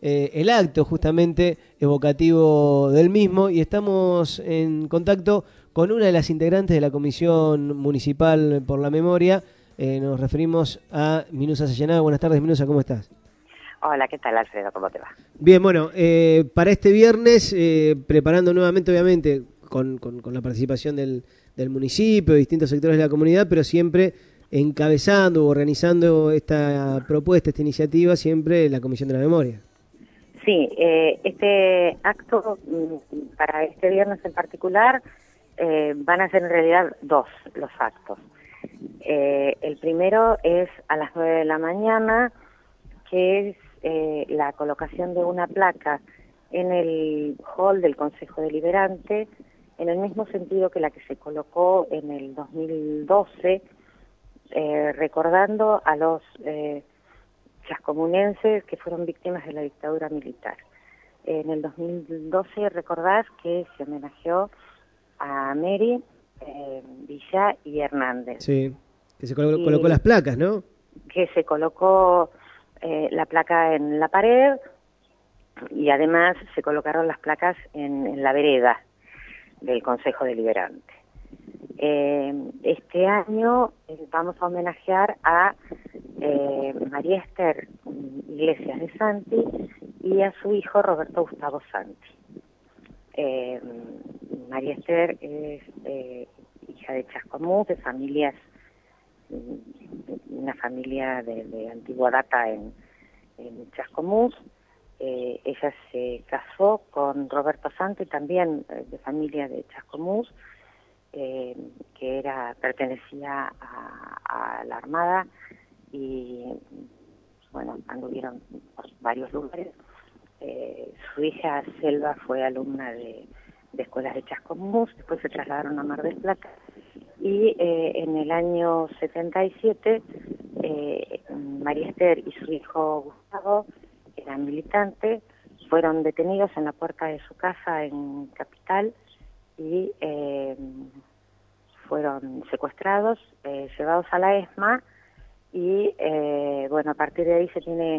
el acto justamente evocativo del mismo y estamos en contacto con una de las integrantes de la Comisión Municipal por la Memoria. Nos referimos a Minusa Sayanada. Buenas tardes, Minusa, ¿cómo estás? Hola, ¿qué tal, Alfredo? ¿Cómo te va? Bien, bueno, para este viernes, preparando nuevamente, obviamente, con la participación del municipio, de distintos sectores de la comunidad, pero siempre encabezando o organizando esta propuesta, esta iniciativa, siempre la Comisión de la Memoria. Sí, este acto, para este viernes en particular, van a ser en realidad dos los actos. El primero es a las 9 de la mañana, que es la colocación de una placa en el hall del Consejo Deliberante, en el mismo sentido que la que se colocó en el 2012, recordando a los chascomunenses que fueron víctimas de la dictadura militar. En el 2012, recordás que se homenajeó a Mary, Villa y Hernández. Sí, que se colocó las placas, ¿no? Que se colocó la placa en la pared y además se colocaron las placas en la vereda del Consejo Deliberante. Este año vamos a homenajear a María Esther Iglesias de Santi y a su hijo Roberto Gustavo Santi. María Esther es hija de Chascomús, de familias, una familia de antigua data en Chascomús. Ella se casó con Roberto Santi, también de familia de Chascomús, que pertenecía a la Armada y, bueno, anduvieron por varios lugares. Su hija Selva fue alumna de escuelas de Chascomús, después se trasladaron a Mar del Plata y en el año 77 María Esther y su hijo Gustavo, eran militantes, fueron detenidos en la puerta de su casa en Capital y fueron secuestrados, llevados a la ESMA y bueno, a partir de ahí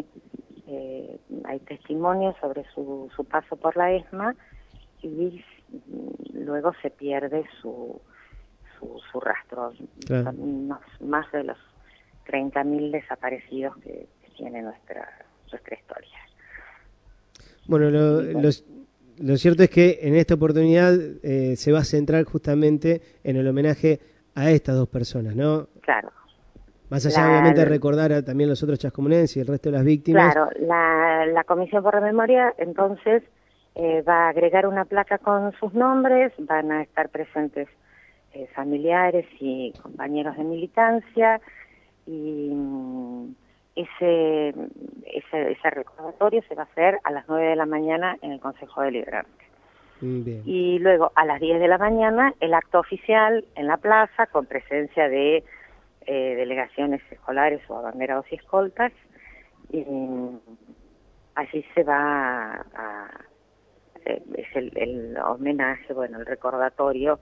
hay testimonios sobre su paso por la ESMA y luego se pierde su rastro. Claro. Son más de los 30.000 desaparecidos que tiene nuestra historia. Bueno, lo cierto es que en esta oportunidad se va a centrar justamente en el homenaje a estas dos personas, ¿no? Claro. Más allá, obviamente, de recordar también los otros chascomunenses y el resto de las víctimas. Claro, la Comisión por la Memoria, entonces, va a agregar una placa con sus nombres, van a estar presentes familiares y compañeros de militancia, y ese recordatorio se va a hacer a las 9 de la mañana en el Consejo Deliberante. Bien. Y luego a las 10 de la mañana el acto oficial en la plaza con presencia de delegaciones escolares o abanderados y escoltas, y allí se va es el homenaje, bueno, el recordatorio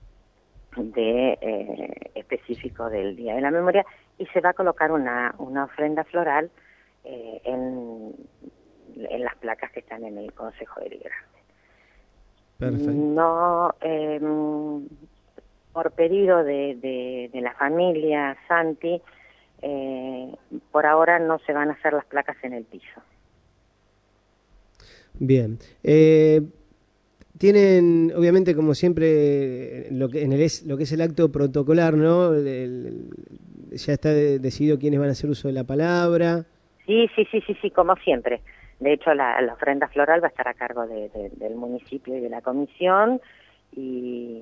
específico del Día de la Memoria, y se va a colocar una ofrenda floral en las placas que están en el Consejo Deliberante. Perfecto. No, por pedido de la familia Santi, por ahora no se van a hacer las placas en el piso. Bien. Tienen, obviamente, como siempre, lo que es el acto protocolar, ¿no? Ya está decidido quiénes van a hacer uso de la palabra. Sí, como siempre. De hecho, la ofrenda floral va a estar a cargo del municipio y de la comisión, y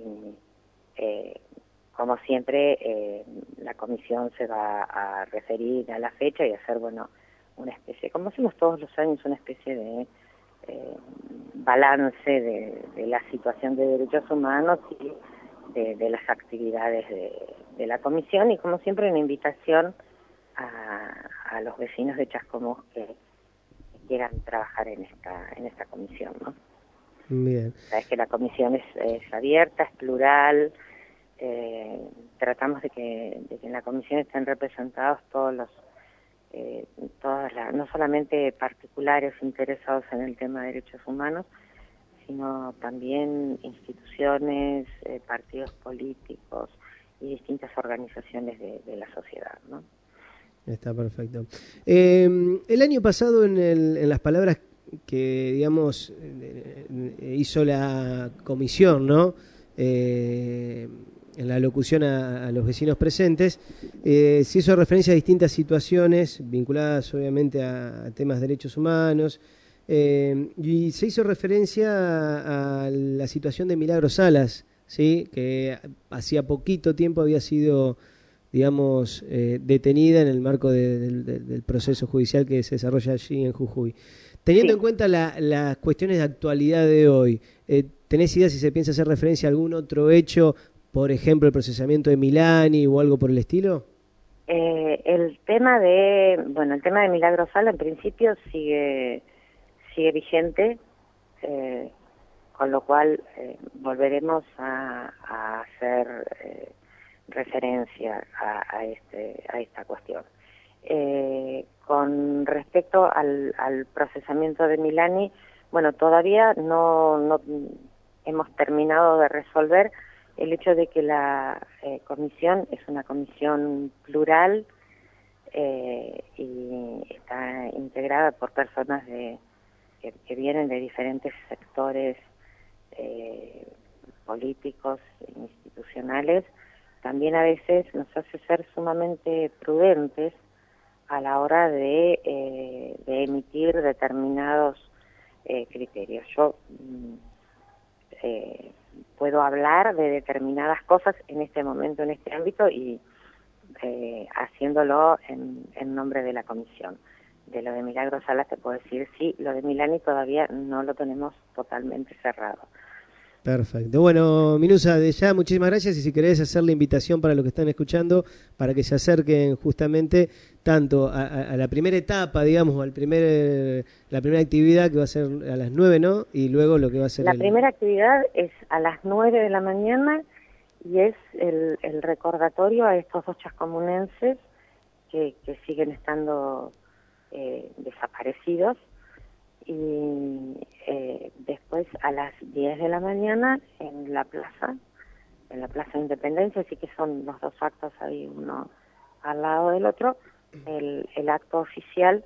como siempre la comisión se va a referir a la fecha y hacer, bueno, una especie, como hacemos todos los años, una especie de balance de la situación de derechos humanos y de las actividades de la comisión, y como siempre una invitación a los vecinos de Chascomús que quieran trabajar en esta comisión, ¿no? Bien. Sabes que la comisión es abierta, es plural, tratamos de que en la comisión estén representados todos los no solamente particulares interesados en el tema de derechos humanos, sino también instituciones, partidos políticos y distintas organizaciones de la sociedad, ¿no? Está perfecto. El año pasado, en las palabras que, digamos, hizo la comisión, ¿no? En la locución a los vecinos presentes, se hizo referencia a distintas situaciones vinculadas, obviamente, a temas de derechos humanos, y se hizo referencia a la situación de Milagros Salas, ¿sí? Que hacía poquito tiempo había sido, digamos, detenida en el marco del proceso judicial que se desarrolla allí en Jujuy. Teniendo Sí. en cuenta las cuestiones de actualidad de hoy, ¿tenés idea si se piensa hacer referencia a algún otro hecho, por ejemplo, el procesamiento de Milani o algo por el estilo? El tema de Milagro Sala en principio sigue vigente, con lo cual volveremos a hacer referencia a esta cuestión. Con respecto al procesamiento de Milani, bueno, todavía no hemos terminado de resolver el hecho de que la comisión es una comisión plural y está integrada por personas que vienen de diferentes sectores políticos e institucionales. También a veces nos hace ser sumamente prudentes a la hora de emitir determinados criterios. Yo puedo hablar de determinadas cosas en este momento, en este ámbito, y haciéndolo en nombre de la comisión. De lo de Milagros Salas te puedo decir, sí, lo de Milani todavía no lo tenemos totalmente cerrado. Perfecto. Bueno, Minusa, de ya muchísimas gracias, y si querés hacer la invitación para los que están escuchando, para que se acerquen justamente tanto a la primera etapa, digamos, la primera actividad que va a ser a las 9, ¿no? Y luego lo que va a ser La primera actividad es a las 9 de la mañana y es el recordatorio a estos 2 chascomunenses que siguen estando desaparecidos. Y después a las 10 de la mañana en la Plaza de Independencia, así que son los 2 actos ahí, uno al lado del otro, el acto oficial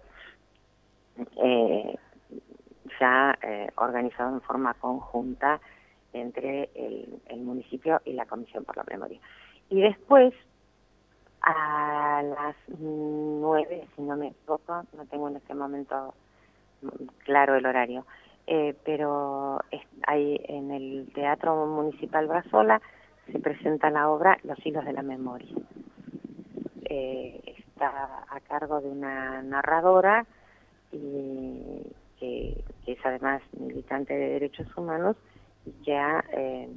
ya organizado en forma conjunta entre el municipio y la Comisión por la Memoria. Y después, a las 9, si no me equivoco, no tengo en este momento claro el horario, pero hay en el Teatro Municipal Brazola se presenta la obra Los Hilos de la Memoria. Está a cargo de una narradora y que es además militante de derechos humanos y que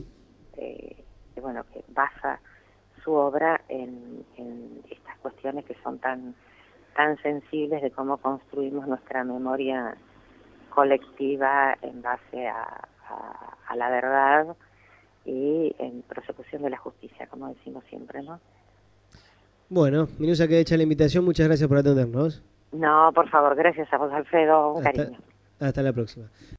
que basa su obra en estas cuestiones que son tan sensibles de cómo construimos nuestra memoria colectiva en base a la verdad y en persecución de la justicia, como decimos siempre, ¿no? Bueno, Minusa, queda hecha la invitación, muchas gracias por atendernos. No, por favor, gracias a vos, Alfredo, un cariño. Hasta la próxima.